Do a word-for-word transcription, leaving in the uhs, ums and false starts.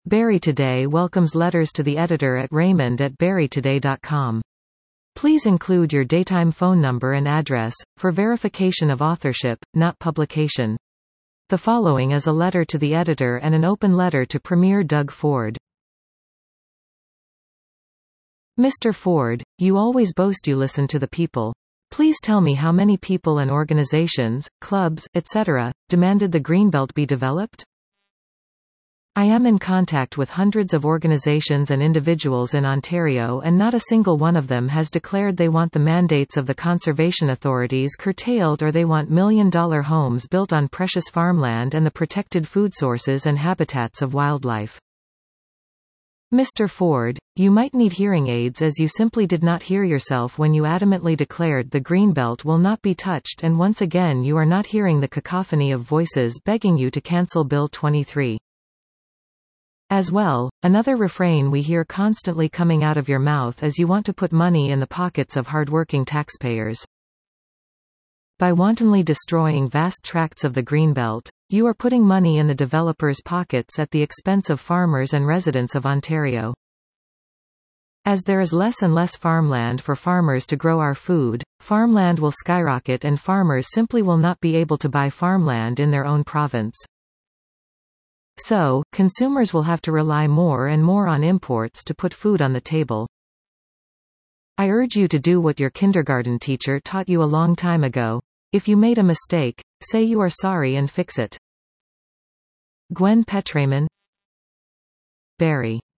Barry Today welcomes letters to the editor at raymond at barry today dot com. Please include your daytime phone number and address, for verification of authorship, not publication. The following is a letter to the editor and an open letter to Premier Doug Ford. Mister Ford, you always boast you listen to the people. Please tell me how many people and organizations, clubs, et cetera, demanded the Greenbelt be developed? I am in contact with hundreds of organizations and individuals in Ontario, and not a single one of them has declared they want the mandates of the conservation authorities curtailed or they want million-dollar homes built on precious farmland and the protected food sources and habitats of wildlife. Mister Ford, you might need hearing aids as you simply did not hear yourself when you adamantly declared the Greenbelt will not be touched, and once again you are not hearing the cacophony of voices begging you to cancel Bill twenty-three. As well, another refrain we hear constantly coming out of your mouth is you want to put money in the pockets of hardworking taxpayers. By wantonly destroying vast tracts of the Greenbelt, you are putting money in the developers' pockets at the expense of farmers and residents of Ontario. As there is less and less farmland for farmers to grow our food, farmland will skyrocket and farmers simply will not be able to buy farmland in their own province. So, consumers will have to rely more and more on imports to put food on the table. I urge you to do what your kindergarten teacher taught you a long time ago. If you made a mistake, say you are sorry and fix it. Gwen Petraman, Barry.